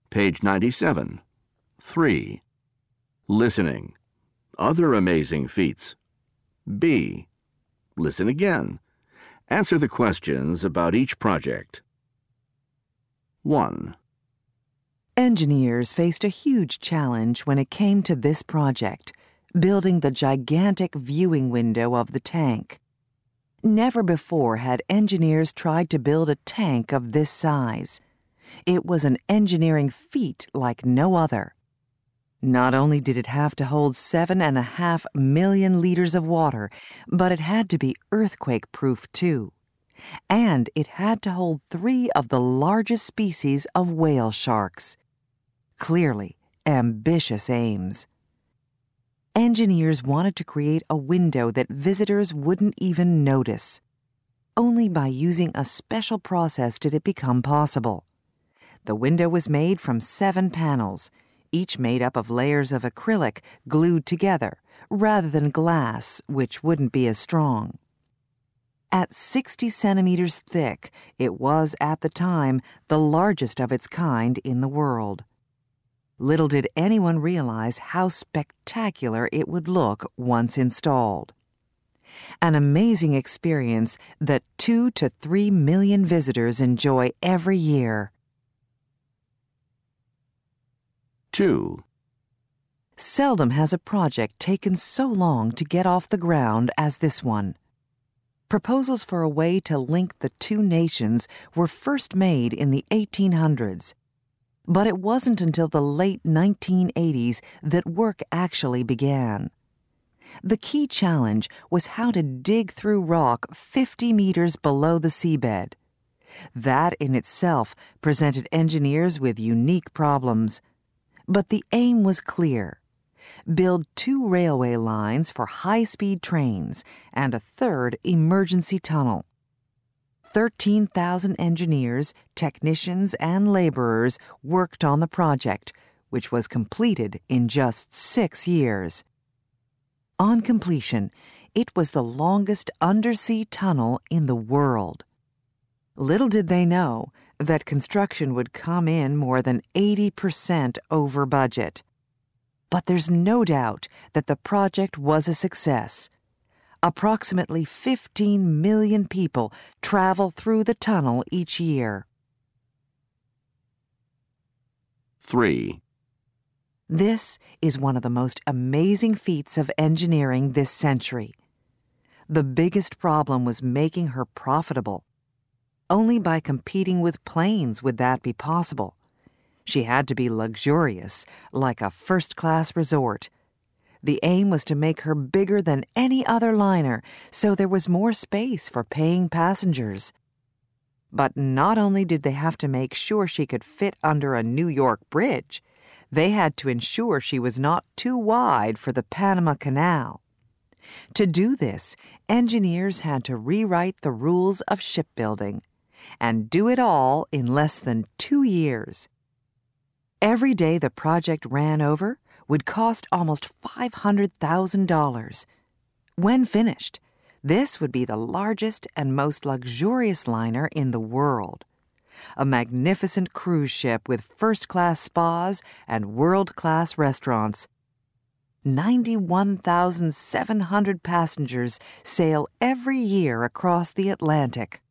Page 97. 3. Listening. Other amazing feats. B. Listen again. Answer the questions about each project. 1. Engineers faced a huge challenge when it came to this project, building the gigantic viewing window of the tank. Never before had engineers tried to build a tank of this size. It was an engineering feat like no other. Not only did it have to hold 7.5 million liters of water, but it had to be earthquake-proof too. And it had to hold 3 of the largest species of whale sharks. Clearly, ambitious aims. Engineers wanted to create a window that visitors wouldn't even notice. Only by using a special process did it become possible. The window was made from 7 panels, each made up of layers of acrylic glued together, rather than glass, which wouldn't be as strong. At 60 centimeters thick, it was, at the time, the largest of its kind in the world. Little did anyone realize how spectacular it would look once installed. An amazing experience that 2 to 3 million visitors enjoy every year. 2. Seldom has a project taken so long to get off the ground as this one. Proposals for a way to link the two nations were first made in the 1800s. But it wasn't until the late 1980s that work actually began. The key challenge was how to dig through rock 50 meters below the seabed. That in itself presented engineers with unique problems. But the aim was clear: build 2 railway lines for high-speed trains and a 3rd emergency tunnel. 13,000 engineers, technicians, and laborers worked on the project, which was completed in just 6 years. On completion, it was the longest undersea tunnel in the world. Little did they know that construction would come in more than 80% over budget. But there's no doubt that the project was a success. Approximately 15 million people travel through the tunnel each year. 3. This is one of the most amazing feats of engineering this century. The biggest problem was making her profitable. Only by competing with planes would that be possible. She had to be luxurious, like a first-class resort. The aim was to make her bigger than any other liner, so there was more space for paying passengers. But not only did they have to make sure she could fit under a New York bridge, they had to ensure she was not too wide for the Panama Canal. To do this, engineers had to rewrite the rules of shipbuilding, and do it all in less than 2 years. Every day the project ran over would cost almost $500,000. When finished, this would be the largest and most luxurious liner in the world. A magnificent cruise ship with first-class spas and world-class restaurants. 91,700 passengers sail every year across the Atlantic.